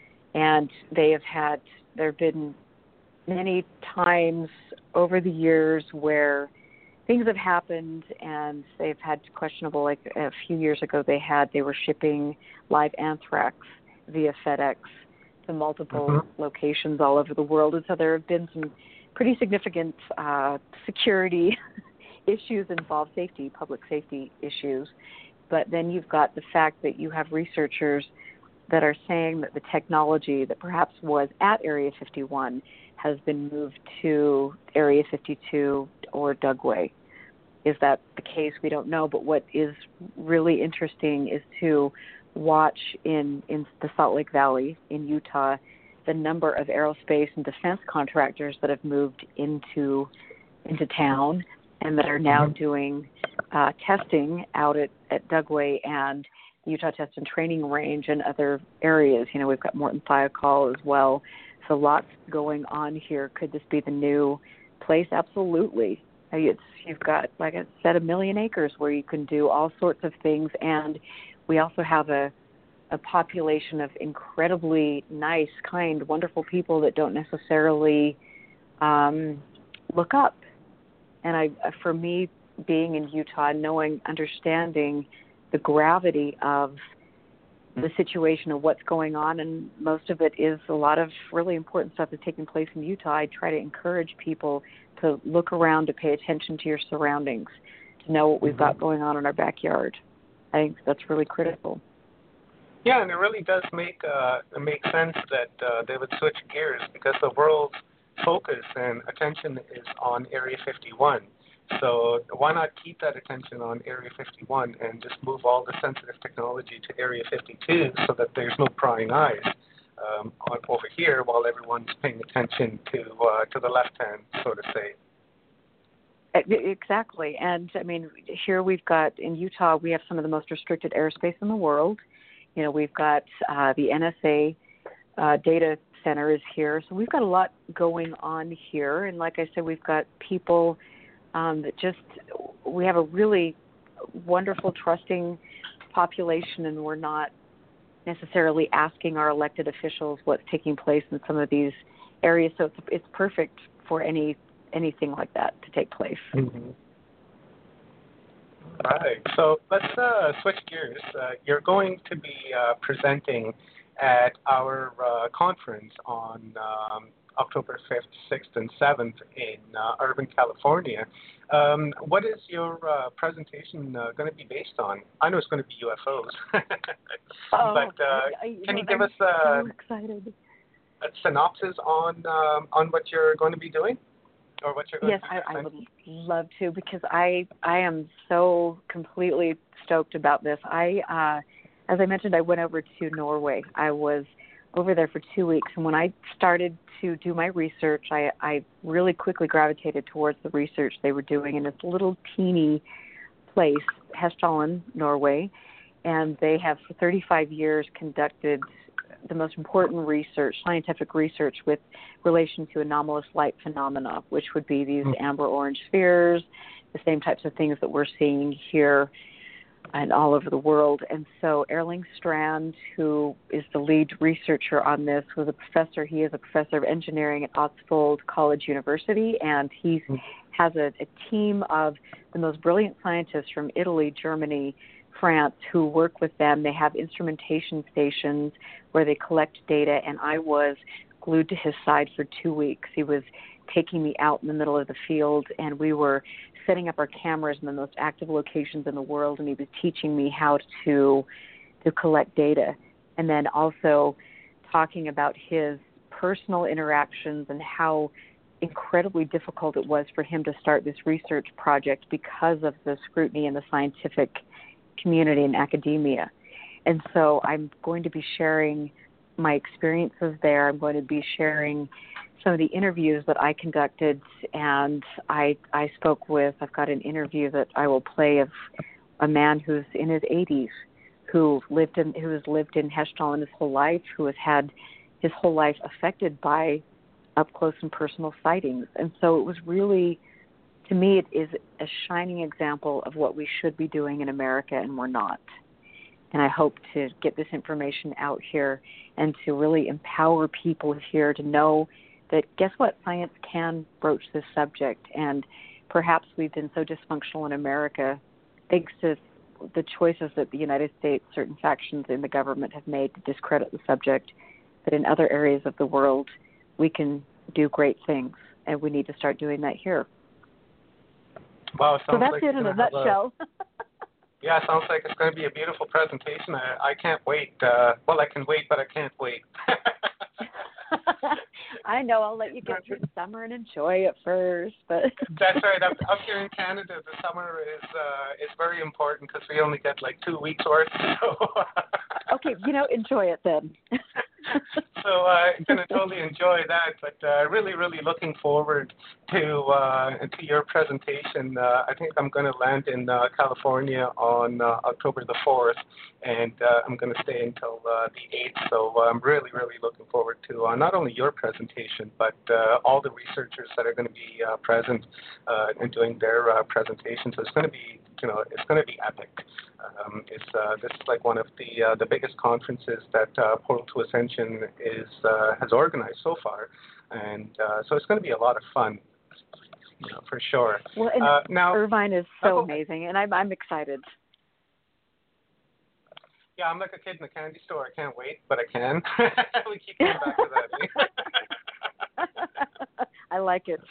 and they have had, there have been many times over the years where things have happened and they've had questionable, like a few years ago they had, they were shipping live anthrax via FedEx to multiple mm-hmm. locations all over the world. And so there have been some pretty significant uh, security issues involved, safety, public safety issues. But then you've got the fact that you have researchers that are saying that the technology that perhaps was at Area fifty-one has been moved to Area fifty-two or Dugway. Is that the case? We don't know. But what is really interesting is to watch in, in the Salt Lake Valley in Utah the number of aerospace and defense contractors that have moved into into town and that are now doing uh, testing out at, at Dugway and Utah Test and Training Range and other areas. You know, we've got Morton Thiokol as well. So lots going on here. Could this be the new place? Absolutely. I mean, it's, you've got, like I said, a million acres where you can do all sorts of things. And we also have a, a population of incredibly nice, kind, wonderful people that don't necessarily um, look up. And I, for me, being in Utah, knowing, understanding the gravity of the situation of what's going on, and most of it is a lot of really important stuff that's taking place in Utah, I try to encourage people to look around, to pay attention to your surroundings, to know what we've mm-hmm. got going on in our backyard. I think that's really critical. Yeah, and it really does make uh, make sense that uh, they would switch gears, because the world's focus and attention is on Area fifty-one. So why not keep that attention on Area fifty-one and just move all the sensitive technology to Area fifty-two so that there's no prying eyes um, on, over here while everyone's paying attention to uh, to the left hand, so to say. Exactly. And, I mean, here we've got, in Utah, we have some of the most restricted airspace in the world. You know, we've got uh, the N S A uh, data center is here. So we've got a lot going on here. And like I said, we've got people um, that just, we have a really wonderful, trusting population, and we're not necessarily asking our elected officials what's taking place in some of these areas. So it's, it's perfect for any anything like that to take place. Mm-hmm. All right. So let's uh, switch gears. Uh, you're going to be uh, presenting at our uh, conference on um, October fifth, sixth, and seventh in uh, Irvine, California. Um, what is your uh, presentation uh, going to be based on? I know it's going to be U F Os. oh, but uh, I, I, can know, you give I'm us a, so excited. a synopsis on um, on what you're going to be doing? Or what you're going yes, to be I, I would love to, because I I am so completely stoked about this. I, uh, as I mentioned, I went over to Norway. I was over there for two weeks, and when I started to do my research, I, I really quickly gravitated towards the research they were doing in this little teeny place, Hessdalen, Norway, and they have for thirty-five years conducted the most important research, scientific research with relation to anomalous light phenomena, which would be these amber orange spheres, the same types of things that we're seeing here and all over the world. And so Erling Strand, who is the lead researcher on this, was a professor. He is a professor of engineering at Østfold College University, and he has a, a team of the most brilliant scientists from Italy, Germany, France, who work with them. They have instrumentation stations where they collect data, and I was glued to his side for two weeks. He was taking me out in the middle of the field, and we were setting up our cameras in the most active locations in the world, and he was teaching me how to to collect data, and then also talking about his personal interactions and how incredibly difficult it was for him to start this research project because of the scrutiny in the scientific community and academia. And so I'm going to be sharing my experiences there. I'm going to be sharing some of the interviews that I conducted, and I I spoke with, I've got an interview that I will play of a man who's in his eighties, who lived in who has lived in Hessdalen his whole life, who has had his whole life affected by up close and personal sightings. And so it was really, to me, it is a shining example of what we should be doing in America, and we're not. And I hope to get this information out here and to really empower people here to know that, guess what, science can broach this subject. And perhaps we've been so dysfunctional in America, thanks to the choices that the United States, certain factions in the government have made to discredit the subject, that in other areas of the world we can do great things, and we need to start doing that here. Wow, so that's like it in a nutshell. A, yeah, sounds like it's going to be a beautiful presentation. I, I can't wait. Uh, well, I can wait, but I can't wait. I know. I'll let you get through the summer and enjoy it first. But that's right. Up, up here in Canada, the summer is uh, is very important because we only get like two weeks worth. So. Okay, you know, enjoy it then. So I'm uh, going to totally enjoy that, but uh, really, really looking forward to uh, to your presentation. Uh, I think I'm going to land in uh, California on uh, October the fourth, and uh, I'm going to stay until uh, the eighth. So I'm really, really looking forward to uh, not only your presentation, but uh, all the researchers that are going to be uh, present uh, and doing their uh, presentation. So it's going to be, you know, it's going to be epic. Um, it's uh, this is like one of the uh, the biggest conferences that uh, Portal to Ascension is uh, has organized so far, and uh, so it's going to be a lot of fun, you know, for sure. Well, and uh, now Irvine is so oh, amazing, and I'm I'm excited. Yeah, I'm like a kid in a candy store. I can't wait, but I can. We keep coming back to that. Eh? I like it.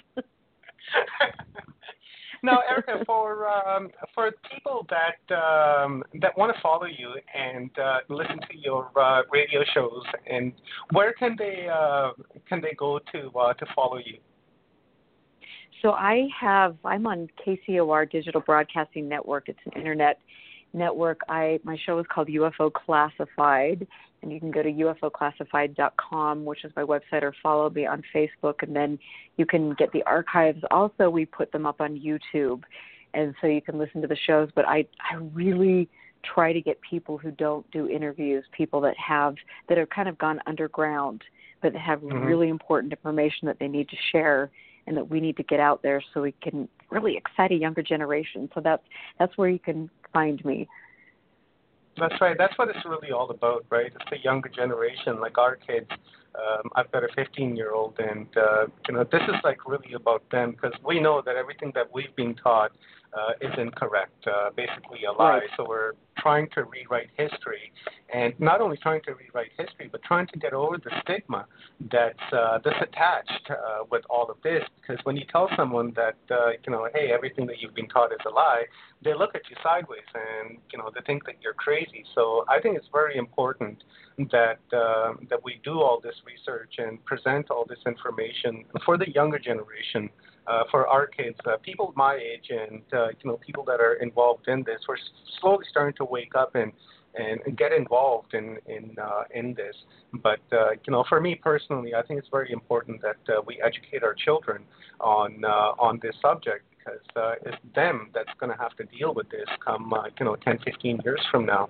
Now, Erica, for um, for people that um, that want to follow you and uh, listen to your uh, radio shows, and where can they uh, can they go to uh, to follow you? So I have I'm on K C O R Digital Broadcasting Network. It's an internet network. I my show is called U F O Classified, and you can go to U F O classified dot com, which is my website, or follow me on Facebook, and then you can get the archives. Also, we put them up on YouTube, and so you can listen to the shows. But I I really try to get people who don't do interviews, people that have that have kind of gone underground, but that have mm-hmm. really important information that they need to share, and that we need to get out there so we can really excite a younger generation. So that's that's where you can find me. That's right. That's what it's really all about, right? It's the younger generation, like our kids. Um, I've got a fifteen-year-old, and uh, you know, this is like really about them because we know that everything that we've been taught uh, is incorrect, uh, basically a lie. Right. So we're trying to rewrite history, and not only trying to rewrite history, but trying to get over the stigma that's uh, that's attached uh, with all of this. Because when you tell someone that uh, you know, hey, everything that you've been taught is a lie, they look at you sideways, and you know, they think that you're crazy. So I think it's very important that uh, that we do all this research and present all this information for the younger generation, uh, for our kids, uh, people my age, and uh, you know, people that are involved in this. We're slowly starting to wake up and and, and get involved in in uh, in this. But uh, you know, for me personally, I think it's very important that uh, we educate our children on uh, on this subject because uh, it's them that's going to have to deal with this come uh, you know ten, fifteen years from now.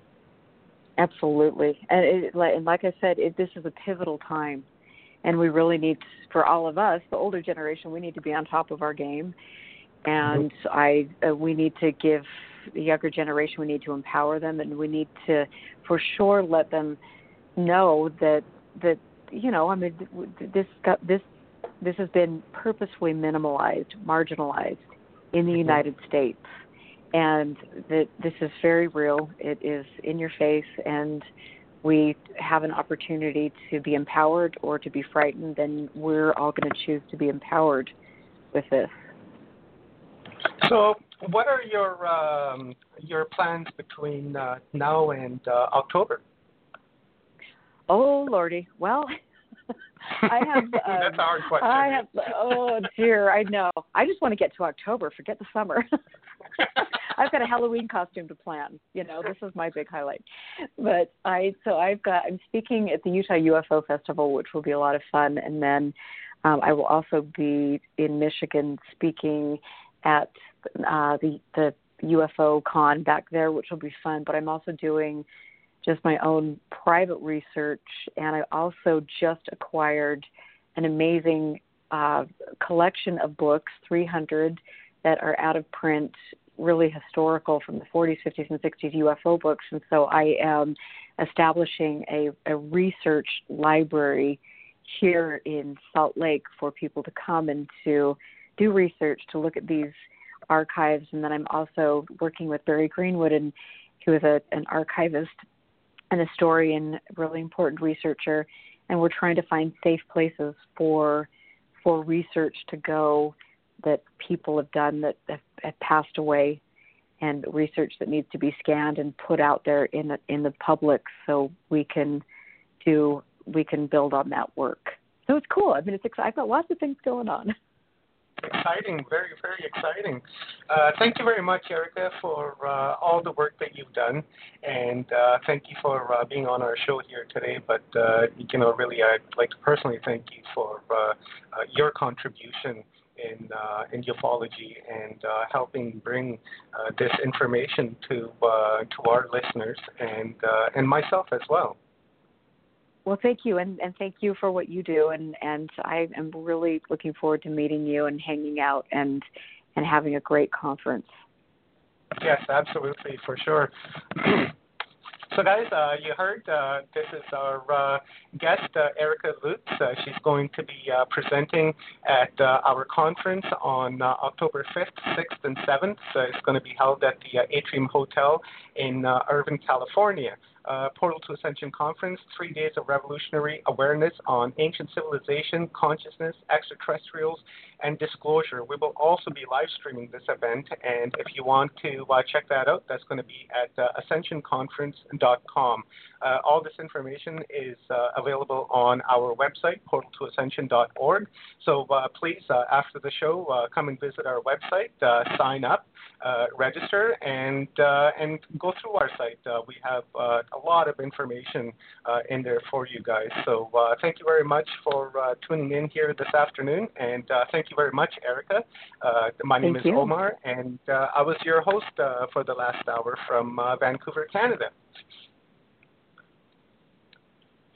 Absolutely, and, it, and like I said, it, this is a pivotal time, and we really need, for all of us, the older generation, we need to be on top of our game, and mm-hmm. I uh, we need to give the younger generation, we need to empower them, and we need to, for sure, let them know that that you know, I mean, this got, this this has been purposefully minimalized, marginalized in the mm-hmm. United States. And that this is very real. It is in your face, and we have an opportunity to be empowered or to be frightened, and we're all going to choose to be empowered with this. So, what are your um, your plans between uh, now and uh, October? Oh, Lordy. Well, I have. Um, That's a hard question. I have. Oh dear, I know. I just want to get to October. Forget the summer. I've got a Halloween costume to plan. You know, this is my big highlight. But I, so I've got. I'm speaking at the Utah U F O Festival, which will be a lot of fun, and then um, I will also be in Michigan speaking at uh, the the U F O Con back there, which will be fun. But I'm also doing just my own private research, and I also just acquired an amazing uh, collection of books, three hundred that are out of print, really historical from the forties, fifties, and sixties U F O books. And so I am establishing a, a research library here in Salt Lake for people to come and to do research, to look at these archives. And then I'm also working with Barry Greenwood, and who is a, an archivist, an historian, really important researcher, and we're trying to find safe places for for research to go that people have done that have, have passed away, and research that needs to be scanned and put out there in the in the public, so we can do we can build on that work. So it's cool. I mean, it's I've got lots of things going on. Exciting, very, very exciting. Uh, thank you very much, Erica, for uh, all the work that you've done, and uh, thank you for uh, being on our show here today. But uh, you know, really, I'd like to personally thank you for uh, uh, your contribution in uh, in ufology and uh, helping bring uh, this information to uh, to our listeners and uh, and myself as well. Well, thank you, and, and thank you for what you do, and, and I am really looking forward to meeting you and hanging out and and having a great conference. Yes, absolutely, for sure. So, guys, uh, you heard uh, this is our uh, guest, uh, Erica Lutz. Uh, she's going to be uh, presenting at uh, our conference on uh, October fifth, sixth, and seventh. Uh, it's going to be held at the uh, Atrium Hotel in uh, Irvine, California. Uh, Portal to Ascension Conference, three days of revolutionary awareness on ancient civilization, consciousness, extraterrestrials, and disclosure. We will also be live streaming this event, and if you want to uh, check that out, that's going to be at uh, ascension conference dot com. Uh, all this information is uh, available on our website, portal to ascension dot org. So uh, please, uh, after the show, uh, come and visit our website, uh, sign up, uh, register, and uh, and go through our site. Uh, we have uh, a lot of information uh, in there for you guys. So uh, thank you very much for uh, tuning in here this afternoon, and uh, thank you very much, Erica. Uh, my name thank is you. Omar, and uh, I was your host uh, for the last hour from uh, Vancouver, Canada.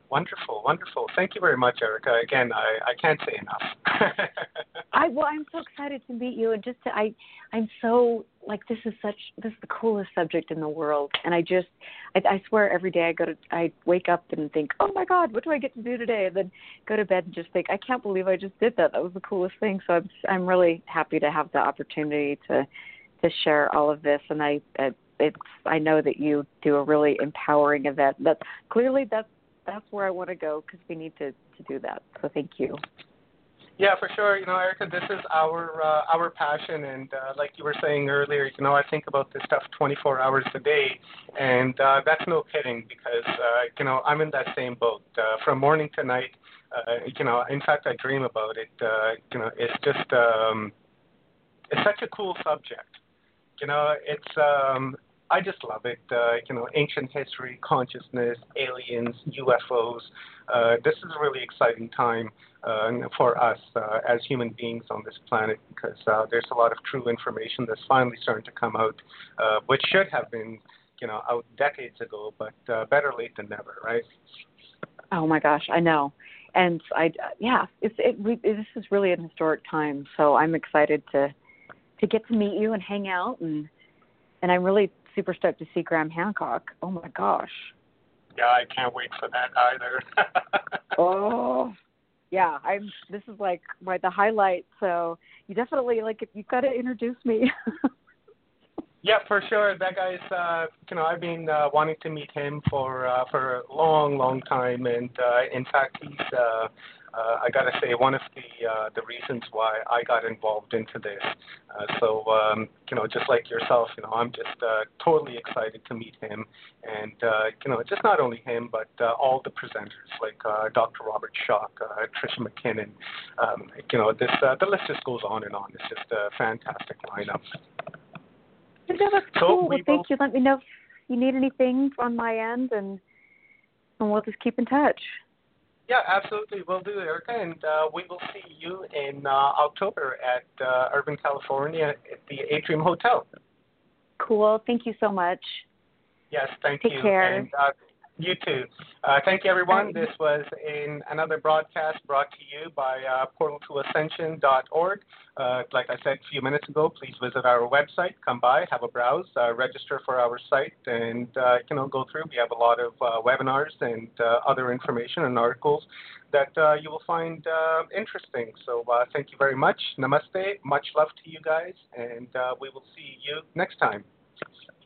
Wonderful, wonderful. Thank you very much, Erica. Again, I, I can't say enough. I well, I'm so excited to meet you, and just to, I, I'm so like this is such this is the coolest subject in the world, and I just, I, I swear every day I go to, I wake up and think, oh my God, what do I get to do today? And then go to bed and just think, I can't believe I just did that. That was the coolest thing. So I'm, I'm really happy to have the opportunity to, to share all of this, and I, it's, I know that you do a really empowering event. That's clearly that's. That's where I want to go because we need to, to do that. So thank you. Yeah, for sure. You know, Erica, this is our uh, our passion, and uh, like you were saying earlier, you know, I think about this stuff twenty-four hours a day, and uh, that's no kidding because uh, you know I'm in that same boat uh, from morning to night. Uh, you know, in fact, I dream about it. Uh, you know, it's just um, it's such a cool subject. You know, it's um, I just love it. Uh, you know, ancient history, consciousness, aliens, U F Os. Uh, this is a really exciting time uh, for us uh, as human beings on this planet because uh, there's a lot of true information that's finally starting to come out, uh, which should have been, you know, out decades ago, but uh, better late than never, right? Oh my gosh, I know. And I, yeah, it's it, we, this is really an historic time. So I'm excited to to get to meet you and hang out, and and I'm really super stoked to see Graham Hancock. Oh my gosh. Yeah, I can't wait for that either. Oh, yeah. I'm. This is like my the highlight. So you definitely like if you've got to introduce me. Yeah, for sure. That guy's. Uh, you know, I've been uh, wanting to meet him for uh, for a long, long time, and uh, in fact, he's. Uh, Uh, I got to say, one of the uh, the reasons why I got involved into this. Uh, so, um, you know, just like yourself, you know, I'm just uh, totally excited to meet him, and uh, you know, just not only him, but uh, all the presenters like uh, Doctor Robert Schoch, uh, Tricia McKinnon. Um, you know, this uh, the list just goes on and on. It's just a fantastic lineup. Yeah, that's so cool. Well, thank will, you. Let me know if you need anything on my end, and and we'll just keep in touch. Yeah, absolutely. We'll do, Erica, and uh, we will see you in uh, October at uh, Urban, California at the Atrium Hotel. Cool. Thank you so much. Yes, thank Take you. care. And uh, you too. Uh, thank you, everyone. Bye. This was in another broadcast brought to you by uh, portal to ascension dot org. Uh, like I said a few minutes ago, please visit our website. Come by, have a browse, uh, register for our site, and uh, you know go through. We have a lot of uh, webinars and uh, other information and articles that uh, you will find uh, interesting. So uh, thank you very much. Namaste. Much love to you guys, and uh, we will see you next time.